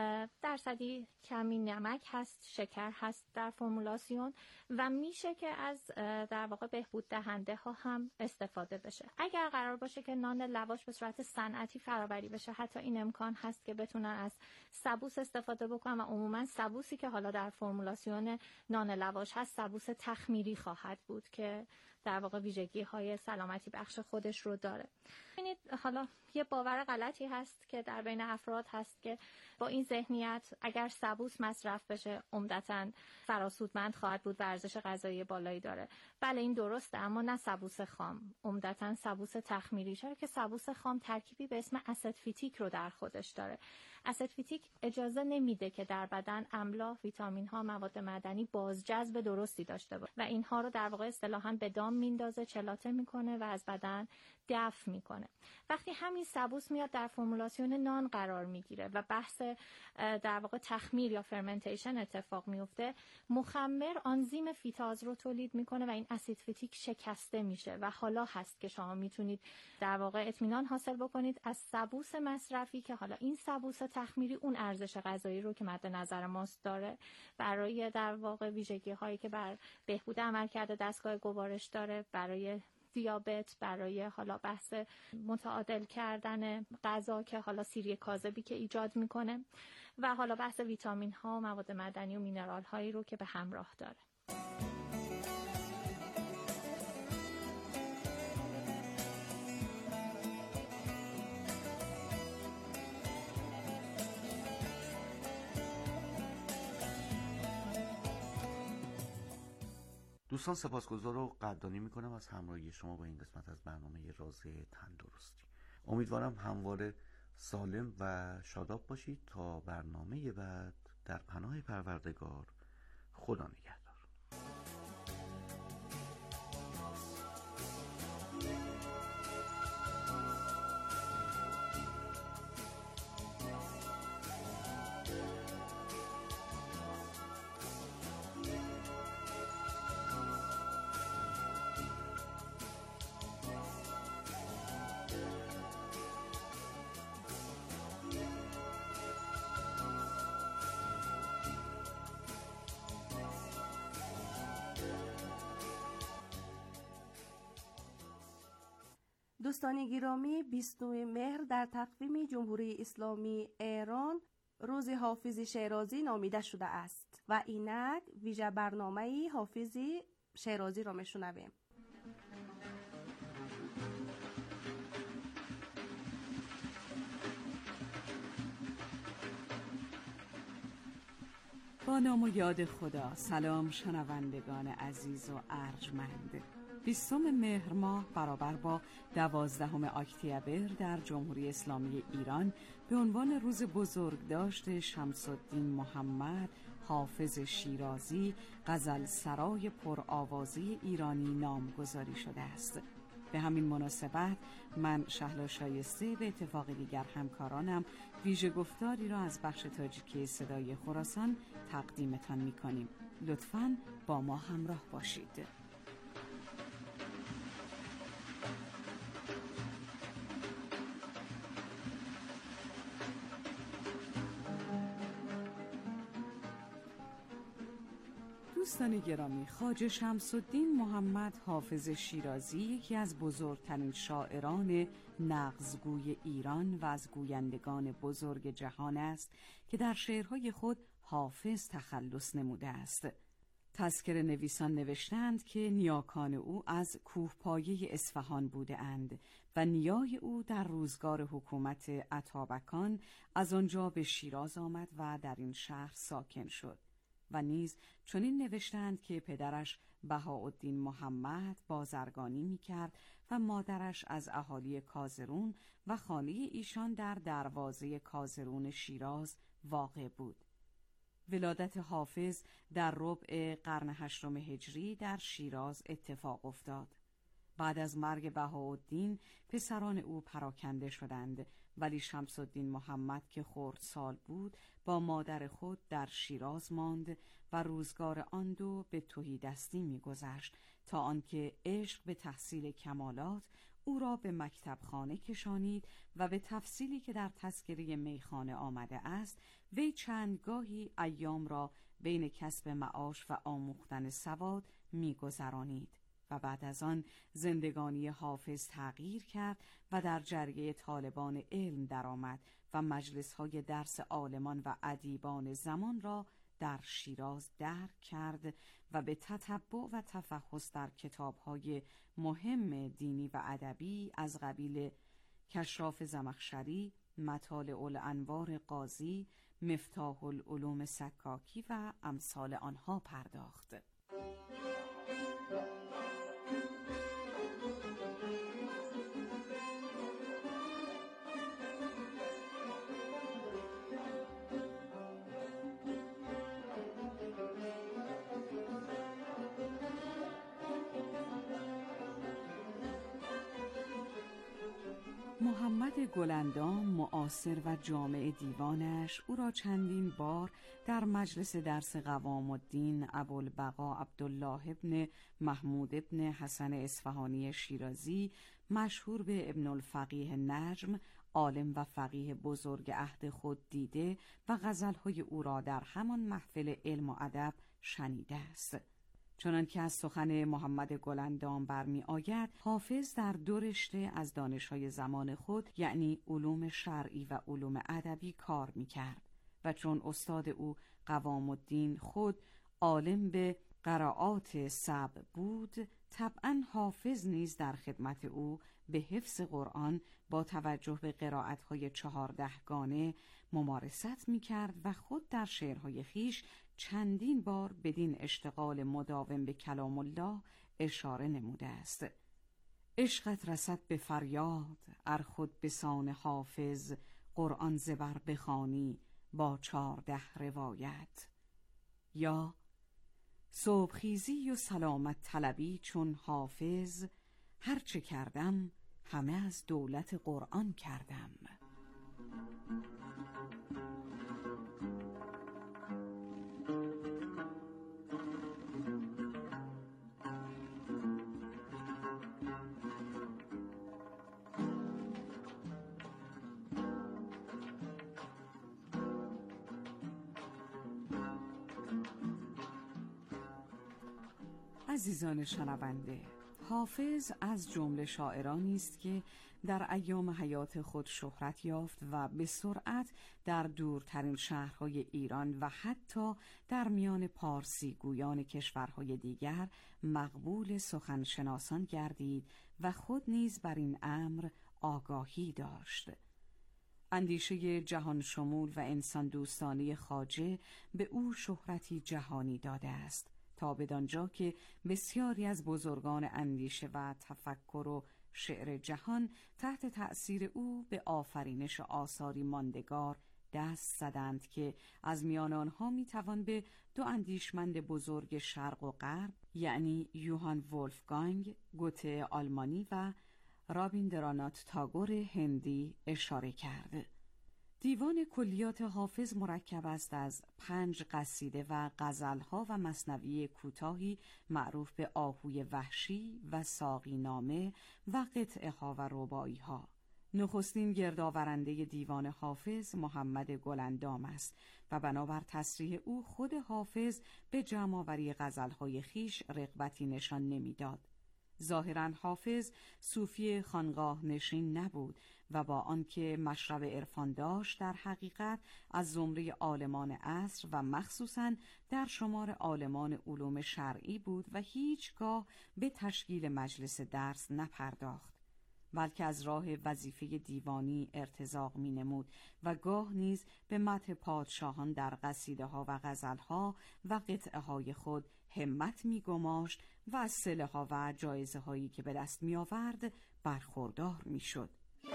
درصدی کمی نمک هست، شکر هست در فرمولاسیون و میشه که از در واقع بهبود دهنده ها هم استفاده بشه. اگر قرار باشه که نان لواش به صورت صنعتی فراوری بشه، حتی این امکان هست که بتونن از سبوس استفاده بکنن و عموما سبوسی که حالا در فرمولاسیون نان لواش هست سبوس تخمیری خواهد بود که در واقع ویژگی های سلامتی بخش خودش رو داره. ببینید حالا یه باور غلطی هست که در بین افراد هست که با این ذهنیت اگر سبوس مصرف بشه عمدتاً فراسودمند خواهد بود و ارزش غذایی بالایی داره. بله این درسته، اما نه سبوس خام، عمدتاً سبوس تخمیری، چرا که سبوس خام ترکیبی به اسم اسیدفیتیک رو در خودش داره. اسیدفیتیک اجازه نمیده که در بدن املاح، ویتامین ها، مواد معدنی بازجذب درستی داشته باشه و اینها رو در واقع اصطلاحاً به دام میندازه، چلاته میکنه و از بدن دفع میکنه. وقتی همین سبوس میاد در فرمولاسیون نان قرار میگیره و بحث در واقع تخمیر یا فرمنتیشن اتفاق میفته، مخمر آنزیم فیتاز رو تولید میکنه و این اسیدفیتیک شکسته میشه و حالا هست که شما میتونید در واقع اطمینان حاصل بکنید از سبوس مصرفی که حالا این سبوس تخمیری اون ارزش غذایی رو که مد نظر ماست داره، برای در واقع ویژگی هایی که بر بهبود عملکرد دستگاه گوارش داره، برای دیابت، برای حالا بحث متعادل کردن غذا که حالا سیری کاذبی که ایجاد میکنه و حالا بحث ویتامین ها، مواد معدنی و مینرال هایی رو که به همراه داره. دوستان سپاسگزار و قدردانی میکنم از همراهی شما با این قسمت از برنامه راز تندرستی. امیدوارم همواره سالم و شاداب باشید. تا برنامه بعد، در پناه پروردگار، خدا نگهدار. دوستان گرامی، بیستم مهر در تقویم جمهوری اسلامی ایران روز حافظ شیرازی نامیده شده است و اینک ویژه برنامه حافظ شیرازی را میشنویم. با نام و یاد خدا. سلام شنوندگان عزیز و ارجمند. بیستم مهر ماه برابر با دوازدهم اکتبر در جمهوری اسلامی ایران به عنوان روز بزرگداشت شمس الدین محمد حافظ شیرازی غزل سرای پرآوازه ایرانی نامگذاری شده است. به همین مناسبت من شهلا شایسته به اتفاق دیگر همکارانم ویژه گفتاری را از بخش تاجیکی صدای خراسان تقدیمتان می‌کنیم. لطفاً با ما همراه باشید. دوستان گرامی، خواجه شمس الدین محمد حافظ شیرازی یکی از بزرگترین شاعران نغزگوی ایران و از گویندگان بزرگ جهان است که در شعرهای خود حافظ تخلص نموده است. تذکره نویسان نوشتند که نیاکان او از کوهپایه اصفهان بوده اند و نیای او در روزگار حکومت اتابکان از آنجا به شیراز آمد و در این شهر ساکن شد. و نیز چنین نوشتند که پدرش بهاءالدین محمد بازرگانی می‌کرد و مادرش از اهالی کازرون و خانه ایشان در دروازه کازرون شیراز واقع بود. ولادت حافظ در ربع قرن هشتم هجری در شیراز اتفاق افتاد. بعد از مرگ بهاءالدین پسران او پراکنده شدند، ولی شمس الدین محمد که خردسال بود با مادر خود در شیراز ماند و روزگار آن دو به تهیدستی می‌گذشت تا آنکه عشق به تحصیل کمالات او را به مکتب خانه کشانید و به تفصیلی که در تذکره میخانه آمده است وی چندگاهی ایام را بین کسب معاش و آموختن سواد می‌گذرانید. و بعد از آن زندگانی حافظ تغییر کرد و در جریه طالبان علم درآمد و مجلس‌های درس عالمان و ادیبان زمان را در شیراز درک کرد و به تتبع و تفحص در کتاب‌های مهم دینی و ادبی از قبیل کشاف زمخشری، مطالع الانوار قاضی، مفتاح العلوم سکاکی و امثال آنها پرداخت. محمد گلندام معاصر و جامع دیوانش او را چندین بار در مجلس درس قوام الدین ابوالبقا عبدالله ابن محمود ابن حسن اصفهانی شیرازی مشهور به ابن الفقیه نجم عالم و فقیه بزرگ عهد خود دیده و غزل‌های او را در همان محفل علم و ادب شنیده است. چنانکه از سخن محمد گلندام برمی آید، حافظ در دو رشته از دانش‌های زمان خود یعنی علوم شرعی و علوم ادبی کار می کرد و چون استاد او قوام الدین خود عالم به قرائات سبع بود، طبعاً حافظ نیز در خدمت او به حفظ قرآن با توجه به قرائت‌های چهاردهگانه ممارست می‌کرد و خود در شعرهای خیش چندین بار بدین اشتغال مداوم به کلام الله اشاره نموده است. عشقت رسد به فریاد، ار خود به سان حافظ، قرآن زبر بخوانی با چارده روایت. یا صبحخیزی و سلامت طلبی چون حافظ، هرچه کردم همه از دولت قرآن کردم. عزیزان شنونده، حافظ از جمله شاعرانی است که در ایام حیات خود شهرت یافت و به سرعت در دورترین شهرهای ایران و حتی در میان پارسی گویان کشورهای دیگر مقبول سخنشناسان گردید و خود نیز بر این امر آگاهی داشت. اندیشه جهان شمول و انسان دوستانه خواجه به او شهرتی جهانی داده است، تا بدانجا که بسیاری از بزرگان اندیشه و تفکر و شعر جهان تحت تأثیر او به آفرینش آثاری ماندگار دست زدند که از میان آنها میتوان به دو اندیشمند بزرگ شرق و غرب یعنی یوهان ولفگانگ گوته آلمانی و رابیندرانات تاگور هندی اشاره کرد. دیوان کلیات حافظ مرکب است از پنج قصیده و غزلها و مثنوی کوتاهی معروف به آهوی وحشی و ساقی نامه و قطعه ها و رباعی ها. نخستین گردآورنده دیوان حافظ محمد گلندام است و بنابر تصریح او خود حافظ به جمع‌آوری غزلهای خیش رغبتی نشان نمیداد. ظاهراً حافظ صوفی خانقاه نشین نبود و با آنکه مشرب عرفان داشت، در حقیقت از زمره عالمان عصر و مخصوصاً در شمار عالمان علوم شرعی بود و هیچگاه به تشکیل مجلس درس نپرداخت، بلکه از راه وظیفه دیوانی ارتزاق می نمود و گاه نیز به مدح پادشاهان در قصیده ها و غزل ها و قطعه های خود همت می گماشت و از صله ها و جایزه هایی که به دست می آورد برخوردار می شد.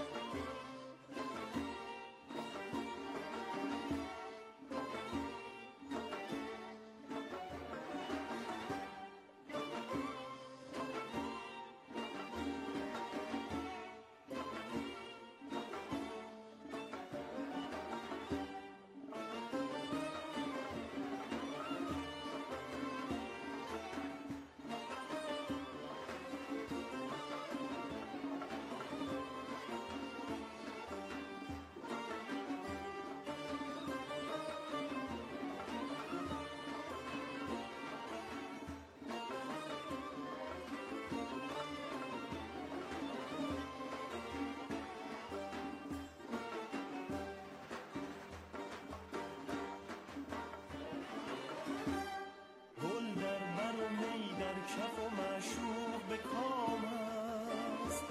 کف و معشوق به کام است،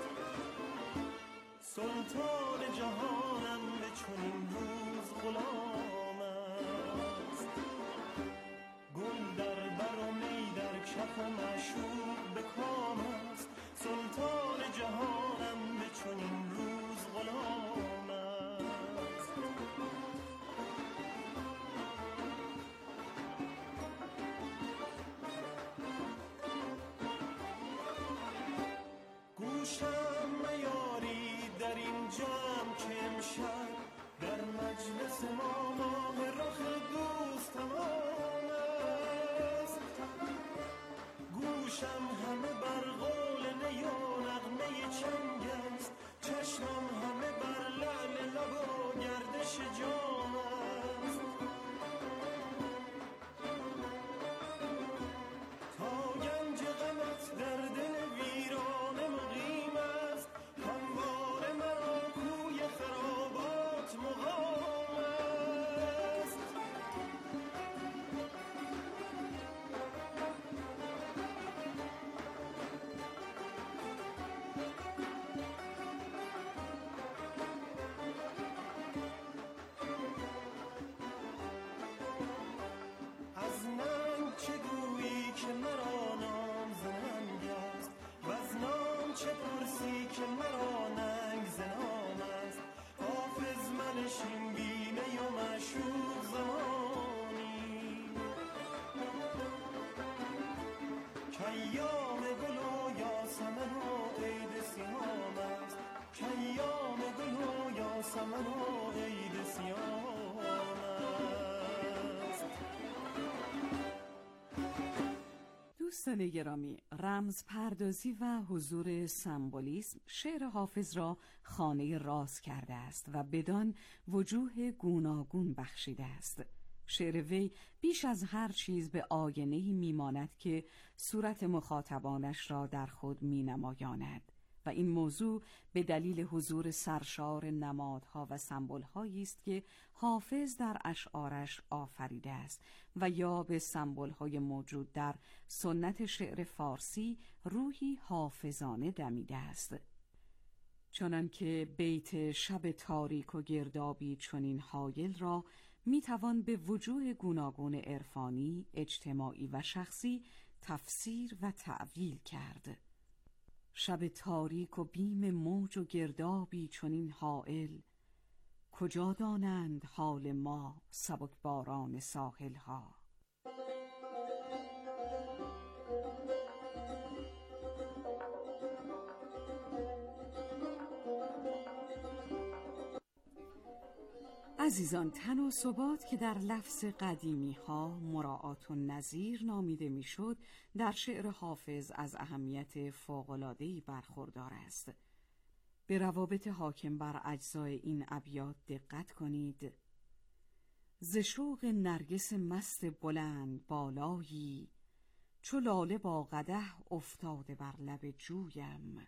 سلطان جهانم به چنین روز غلام است. گل در بر و می در کف و معشوق به کام است، سلطان جهانم به چنین روز غلام است. گوشم میاری در این جمع که امشب در مجلس ما ماه رخ دوست تمام است. گوشم همه بر قول نی و نغمه چنگ است، چشمم همه بر لعل لب و گردش جام است. تا گنج غمت در دل ویرانه مقیم است، همواره مرا کوی خرابات مقام است. از ننگ چه گویی که مرا نام ز ننگ است، وز نام چه پرسی که مرا ننگ ز نام است. حافظ منشین بینه و معشوق زمانی، کایام گل و یاسمن و عید سیام است. کایام گل و یاسمن و عید سیام است. دوستان گرامی، رمز پردازی و حضور سمبولیسم شعر حافظ را خانه راز کرده است و بدان وجوه گوناگون بخشیده است. شعر وی بیش از هر چیز به آینه‌ای میماند که صورت مخاطبانش را در خود مینمایاند و این موضوع به دلیل حضور سرشار نمادها و سمبول‌هایی است که حافظ در اشعارش آفریده است و یا به سمبول‌های موجود در سنت شعر فارسی روحی حافظانه دمیده است. چنانکه بیت شب تاریک و گردابی چنین حایل را میتوان به وجوه گوناگون عرفانی، اجتماعی و شخصی تفسیر و تأویل کرد. شب تاریک و بیم موج و گردابی چنین حائل، کجا دانند حال ما سبکباران ساحل ها. عزیزان، تناسبات که در لفظ قدیمی ها مراعات النظیر نامیده میشد، در شعر حافظ از اهمیت فوق‌العاده‌ای برخوردار است. به روابط حاکم بر اجزای این ابیات دقت کنید. ز شوق نرگس مست بلند بالایی، چو لاله با قدح افتاده بر لب جویم.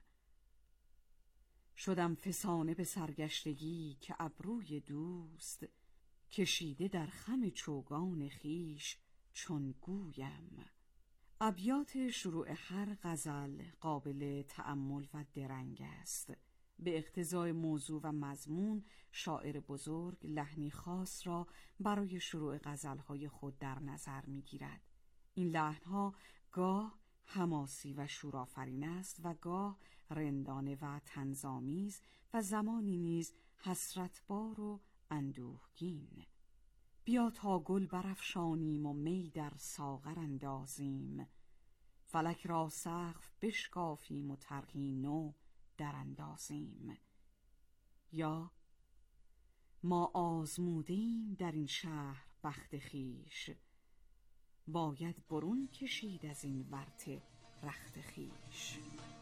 شدم فسانه به سرگشتگی که ابروی دوست، کشیده در خم چوگان خیش چون گویم. ابیات شروع هر غزل قابل تأمل و درنگ است. به اقتضای موضوع و مضمون شاعر بزرگ لحنی خاص را برای شروع غزلهای خود در نظر می‌گیرد. این لحنها گاه حماسی و شورآفرین است و گاه رندانه و طنزآمیز و زمانی نیز حسرتبار و اندوهگین. بیا تا گل برافشانیم و می در ساغر اندازیم، فلک را سقف بشکافیم و طرحی نو در اندازیم. یا ما آزمودیم در این شهر بخت خویش، باید برون کشید از این ورطه رخت خویش.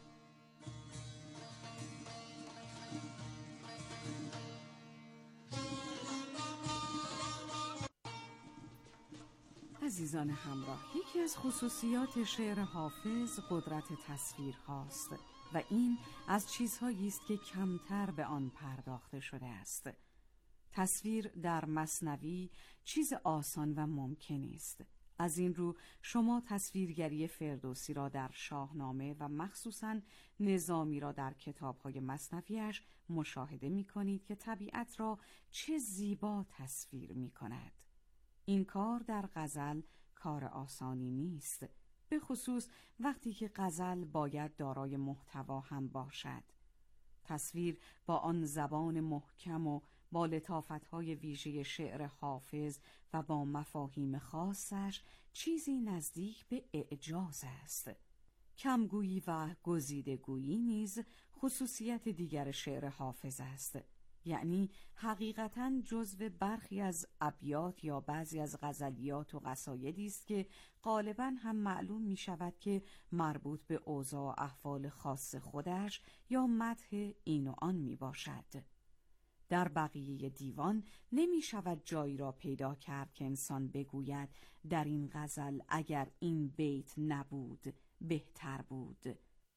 عزیزان همراه، یکی از خصوصیات شعر حافظ قدرت تصویر هاست و این از چیزهایی است که کمتر به آن پرداخته شده است. تصویر در مثنوی چیز آسان و ممکن است. از این رو شما تصویرگری فردوسی را در شاهنامه و مخصوصاً نظامی را در کتاب‌های مثنویش مشاهده می‌کنید که طبیعت را چه زیبا تصویر می‌کند. این کار در غزل کار آسانی نیست، به خصوص وقتی که غزل باید دارای محتوا هم باشد. تصویر با آن زبان محکم و با لطافت‌های ویژه شعر حافظ و با مفاهیم خاصش چیزی نزدیک به اعجاز است. کمگویی و گزیدگویی نیز خصوصیت دیگر شعر حافظ است. یعنی حقیقتاً جزو برخی از ابیات یا بعضی از غزلیات و قصایدی است که غالباً هم معلوم می شود که مربوط به اوضاع و احوال خاص خودش یا مدح این و آن می باشد. در بقیه دیوان نمی شود جایی را پیدا کرد که انسان بگوید در این غزل اگر این بیت نبود بهتر بود.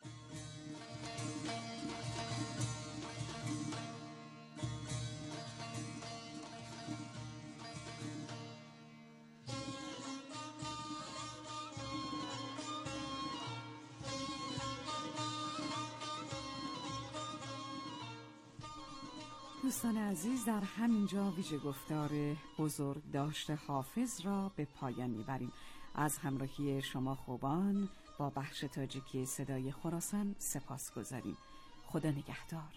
دوستان عزیز، در همینجا ویژه گفتار بزرگ داشته حافظ را به پایان میبریم. از همراهی شما خوبان با بخش تاجیکی صدای خراسان سپاس گذاریم. خدا نگهدار.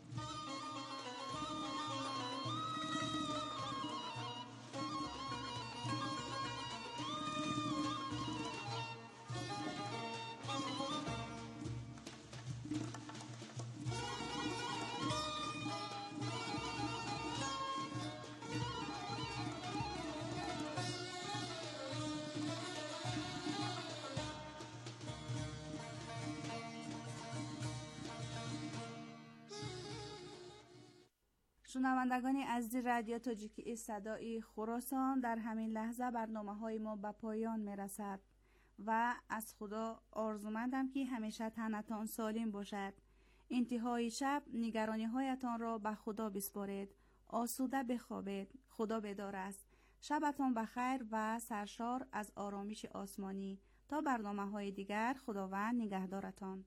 شنوندگان عزیز رادیو تاجیکی صدای خراسان، در همین لحظه برنامه های ما به پایان می رسد و از خدا آرزومندم که همیشه تنتان سالم باشد. انتهای شب نگرانی هایتان را به خدا بسپارید، آسوده بخوابید، خدا بیدار است. شبتان بخیر و سرشار از آرامش آسمانی. تا برنامه های دیگر، خداوند نگهدارتان.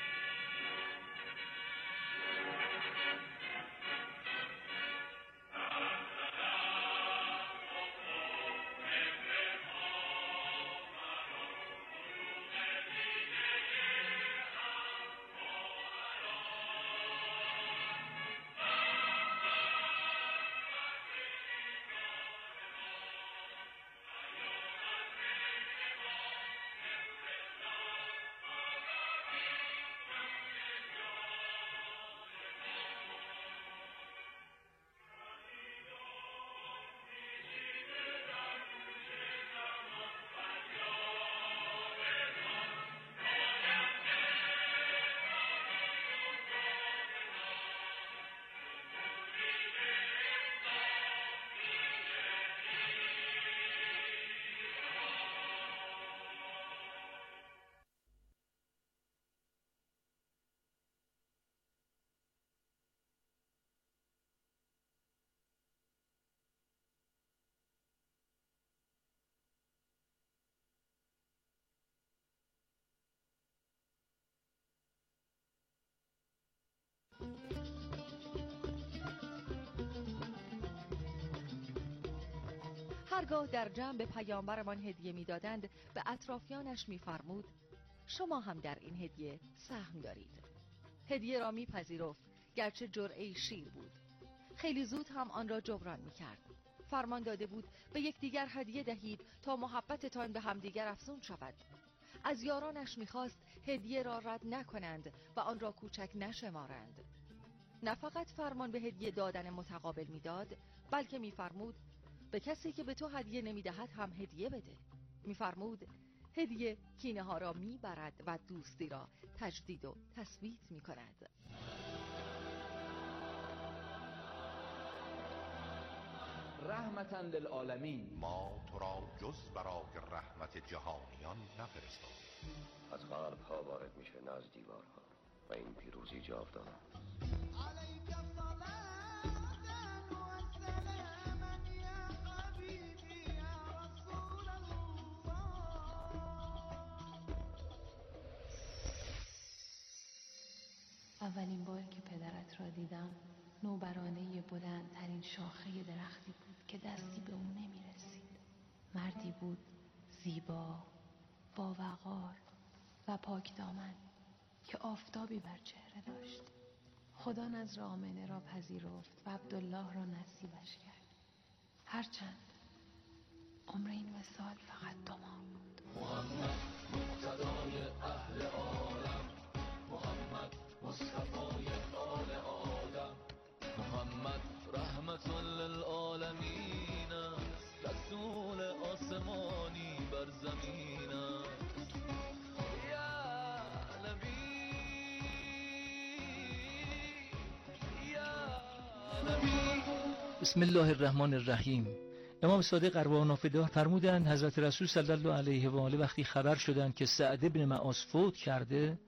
هرگاه در جمع به پیامبرمان هدیه می‌دادند، به اطرافیانش می‌فرمود شما هم در این هدیه سهم دارید. هدیه را می‌پذیرفت گرچه جرعه‌ای شیر بود. خیلی زود هم آن را جبران می‌کرد. فرمان داده بود به یکدیگر هدیه دهید تا محبتتان به همدیگر افزون شود. از یارانش می‌خواست هدیه را رد نکنند و آن را کوچک نشمارند. نه فقط فرمان به هدیه دادن متقابل می‌داد، بلکه می‌فرمود به کسی که به تو هدیه نمی‌دهد هم هدیه بده. می‌فرمود هدیه کینه ها را می‌برد و دوستی را تجدید و تثبیت می‌کند. رحمتاً للعالمین. ما تو را جز برای رحمت جهانیان نفرستادیم. از قلب‌ها وارد میشه نه از دیوارها و این پیروزی جاودانه. اولین بار که پدرت را دیدم، نوبرانه بلندترین شاخه درختی بود که دستی به اون نمی رسید. مردی بود زیبا، با وقار و پاک دامن که آفتابی بر چهره داشت. خدا نذر آمنه را پذیرفت و عبدالله را نصیبش کرد. هرچند عمر این وصال فقط دو ماه بود. محمد مقتدای اهل عالم، محمد مصطفای آل آدم، محمد رحمت للعالمین است، رسول آسمانی بر زمین است. یا نبی یا نبی بسم الله الرحمن الرحیم. امام صادق ارواح فرمودند حضرت رسول صلی الله علیه و آله وقتی خبر شدند که سعد بن معاذ فوت کرده